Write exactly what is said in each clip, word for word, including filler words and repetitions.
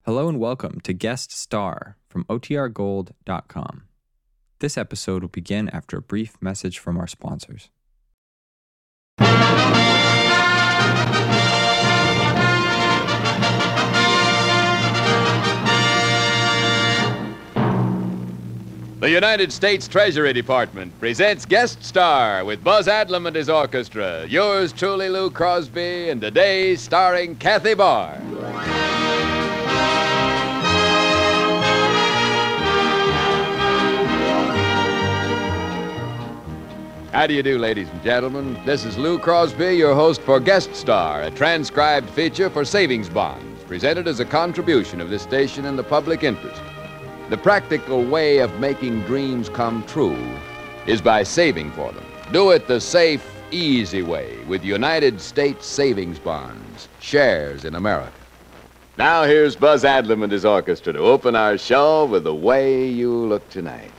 Hello and welcome to Guest Star from O T R gold dot com. This episode will begin after a brief message from our sponsors. The United States Treasury Department presents Guest Star with Buzz Adlam and his orchestra. Yours truly, Lou Crosby, and today starring Kathy Barr. How do you do, ladies and gentlemen? This is Lou Crosby, your host for Guest Star, a transcribed feature for savings bonds, presented as a contribution of this station in the public interest. The practical way of making dreams come true is by saving for them. Do it the safe, easy way with United States Savings Bonds, shares in America. Now here's Buzz Adlam and his orchestra to open our show with The Way You Look Tonight.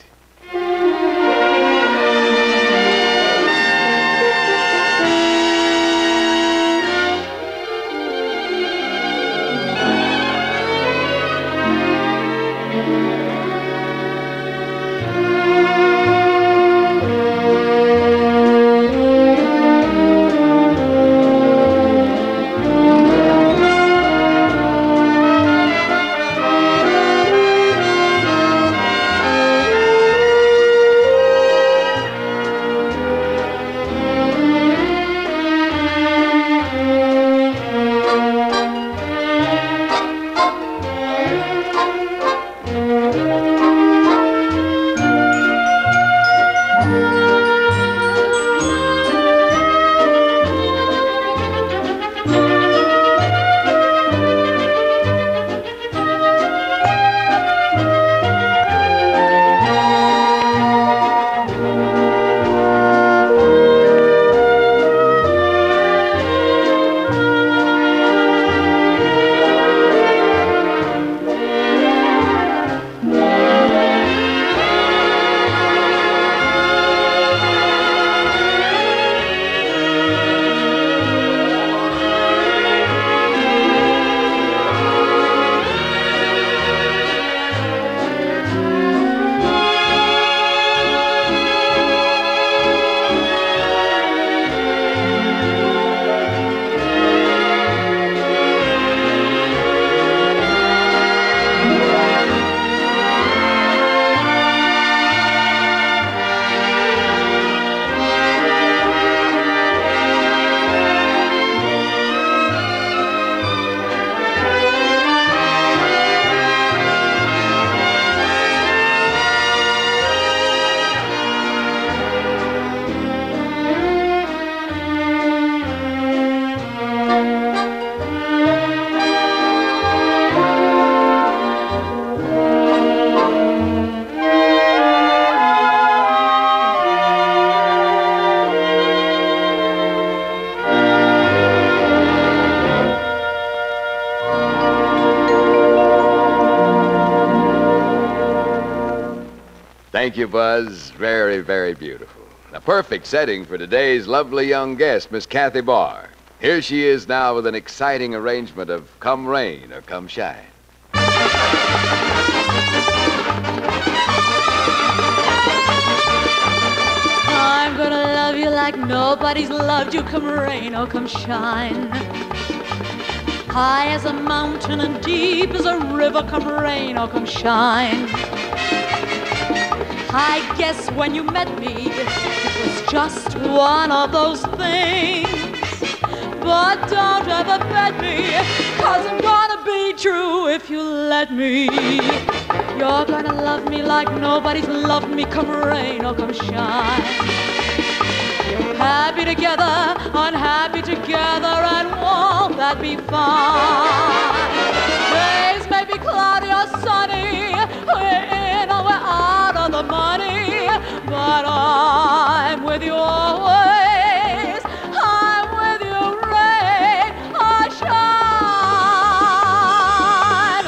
Thank you, Buzz. Very, very beautiful. A perfect setting for today's lovely young guest, Miss Kathy Barr. Here she is now with an exciting arrangement of Come Rain or Come Shine. I'm gonna love you like nobody's loved you, come rain or come shine. High as a mountain and deep as a river, come rain or come shine. I guess when you met me, it was just one of those things. But don't ever bet me, 'cause I'm gonna be true if you let me. You're gonna love me like nobody's loved me, come rain or come shine. Happy together, unhappy together, and won't that be fine? Days may be cloudy or sunny, we're in or we're out of the money, but I'm with you always. I'm with you, rain or shine.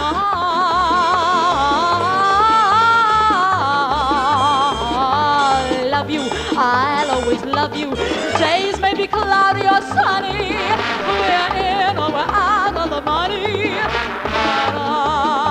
I love you, I'll always love you. Days may be cloudy or sunny, we're in or we're out of the money, but I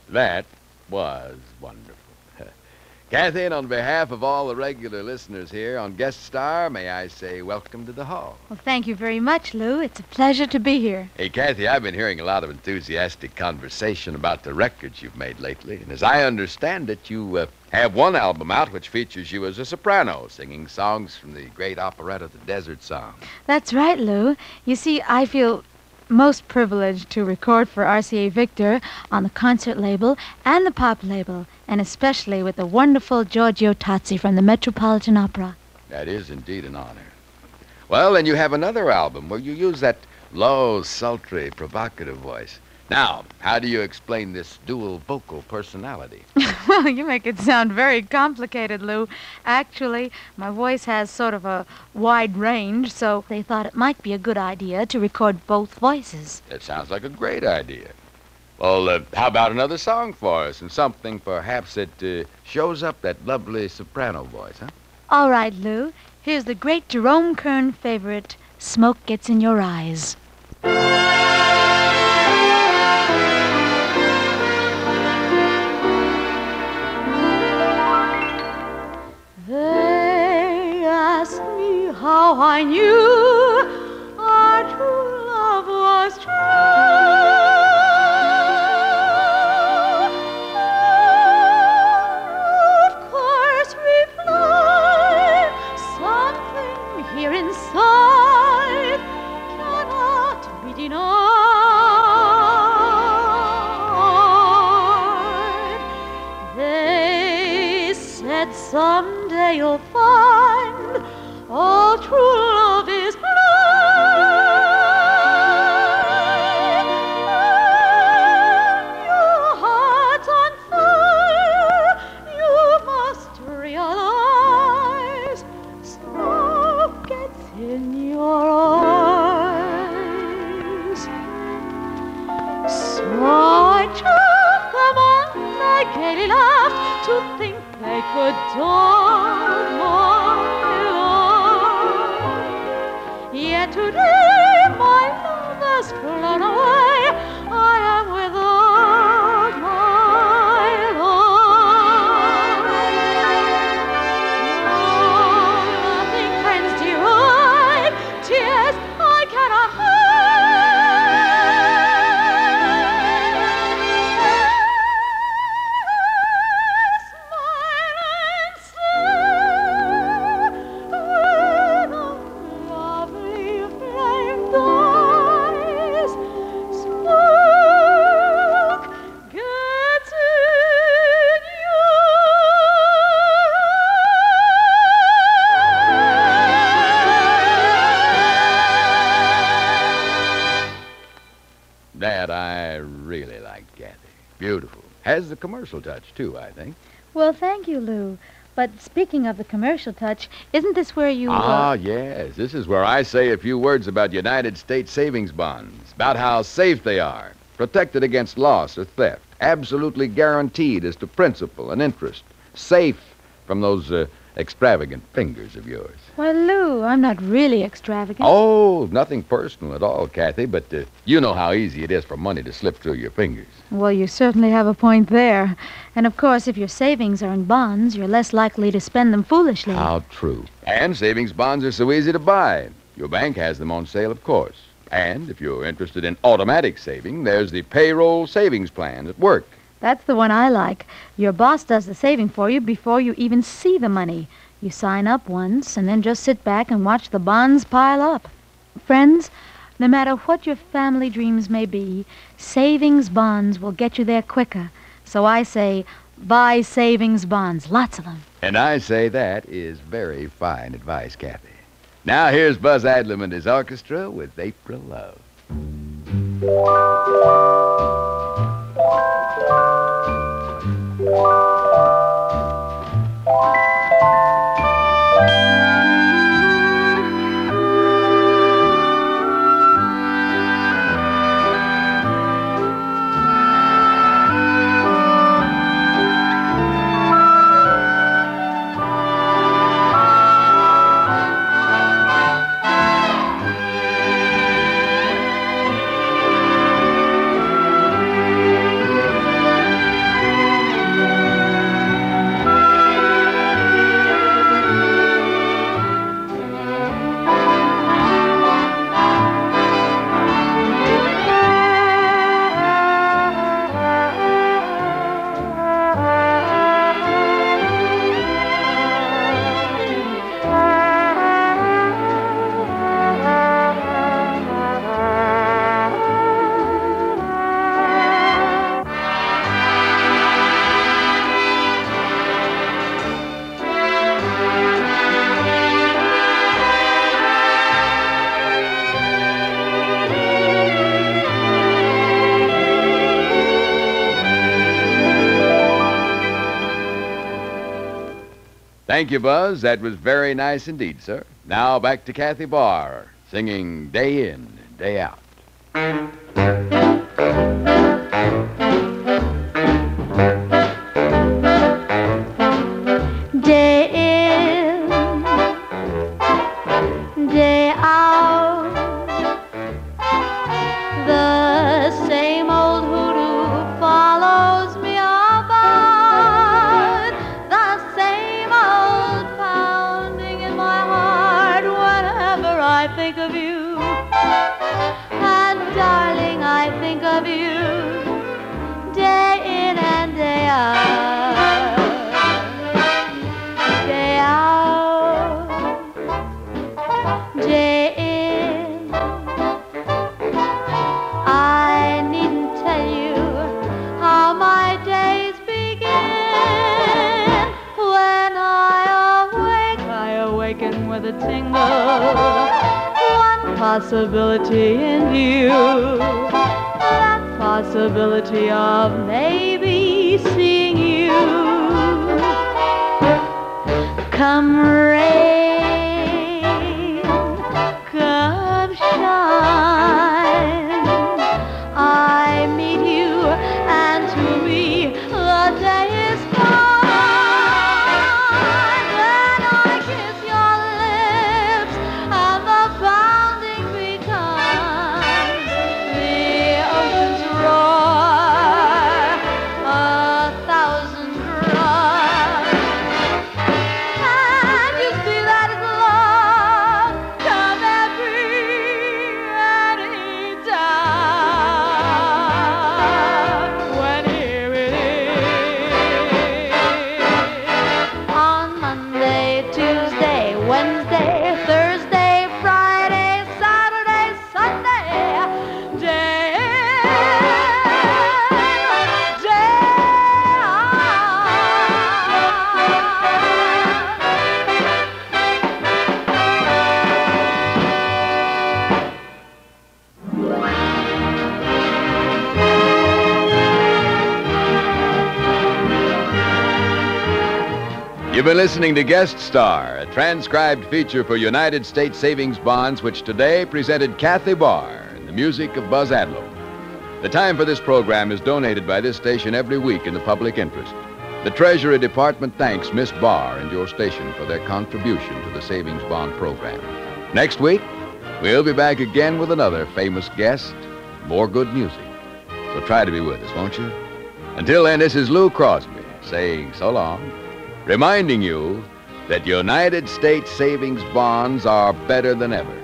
That was wonderful. Kathy, and on behalf of all the regular listeners here on Guest Star, may I say welcome to the hall. Well, thank you very much, Lou. It's a pleasure to be here. Hey, Kathy, I've been hearing a lot of enthusiastic conversation about the records you've made lately. And as I understand it, you uh, have one album out which features you as a soprano, singing songs from the great operetta, The Desert Song. That's right, Lou. You see, I feel most privileged to record for R C A Victor on the concert label and the pop label, and especially with the wonderful Giorgio Tozzi from the Metropolitan Opera. That is indeed an honor. Well, and you have another album where you use that low, sultry, provocative voice. Now, how do you explain this dual vocal personality? Well, you make it sound very complicated, Lou. Actually, my voice has sort of a wide range, so they thought it might be a good idea to record both voices. That sounds like a great idea. Well, uh, how about another song for us, and something perhaps that uh, shows up that lovely soprano voice, huh? All right, Lou. Here's the great Jerome Kern favorite, Smoke Gets in Your Eyes. They asked me how I knew our true love was true. Of course, reply, something here inside cannot be denied. They said someday you'll find all true love is blind. Your heart's on fire, you must realize smoke gets in your eyes. So I took them on, I gaily laughed to think they could daunt my love. Yet today my love has flown away. I am without my love. Oh, nothing friends deride, tears I cannot hide. That I really like, Kathy. Beautiful. Has the commercial touch, too, I think. Well, thank you, Lou. But speaking of the commercial touch, isn't this where you... Ah, Uh... yes. This is where I say a few words about United States savings bonds, about how safe they are, protected against loss or theft, absolutely guaranteed as to principal and interest, safe from those uh, extravagant fingers of yours. Why, Lou, I'm not really extravagant. Oh, nothing personal at all, Kathy, but uh, you know how easy it is for money to slip through your fingers. Well, you certainly have a point there. And, of course, if your savings are in bonds, you're less likely to spend them foolishly. How true. And savings bonds are so easy to buy. Your bank has them on sale, of course. And if you're interested in automatic saving, there's the payroll savings plan at work. That's the one I like. Your boss does the saving for you before you even see the money. You sign up once and then just sit back and watch the bonds pile up. Friends, no matter what your family dreams may be, savings bonds will get you there quicker. So I say, buy savings bonds, lots of them. And I say that is very fine advice, Kathy. Now here's Buzz Adlam and his orchestra with April Love. Thank you, Buzz. That was very nice indeed, sir. Now back to Kathy Barr, singing Day In, Day Out. Day in, day out, the same old hoodoo follows me about, the same old pounding in my heart whenever I think of you. And darling, I think of you day in and day out, day out, day in. I needn't tell you how my days begin. When I awake, I awaken with a tingle. One possibility in view, that possibility of maybe seeing you. Come rain, come shine, I meet you, and to me the day is fine. When I kiss your lips and the pounding becomes, the oceans roar a thousand drums. And you see that it's love come every any time. When here it is, on Monday, Tuesday, Wednesday, Thursday, Friday, Saturday, Sunday, day in, day You've been listening to Guest Star, a transcribed feature for United States Savings Bonds, which today presented Kathy Barr and the music of Buzz Adlow. The time for this program is donated by this station every week in the public interest. The Treasury Department thanks Miss Barr and your station for their contribution to the Savings Bond program. Next week, we'll be back again with another famous guest, more good music. So try to be with us, won't you? Until then, this is Lou Crosby saying so long, reminding you that United States savings bonds are better than ever.